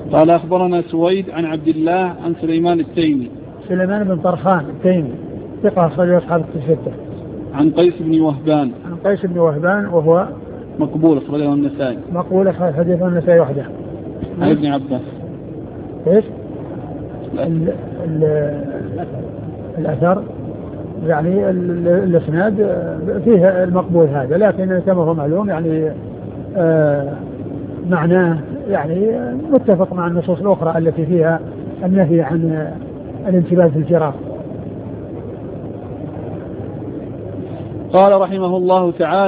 قال أخبرنا سويد عن عبد الله عن سليمان التيمي. سليمان بن طرخان التيمي ثقة أخرجه أصحاب الستة. عن قيس بن وهبان. عن قيس بن وهبان وهو مقبول أخرجه النسائي. مقبول حديث النسائي وحده. عن ابن عباس. إيش؟ الأثر يعني الإسناد فيه المقبول هذا، لكن كما هو معلوم يعني معناه يعني متفق مع النصوص الأخرى التي فيها النهي عن الانتباه في الجرار. قال رحمه الله تعالى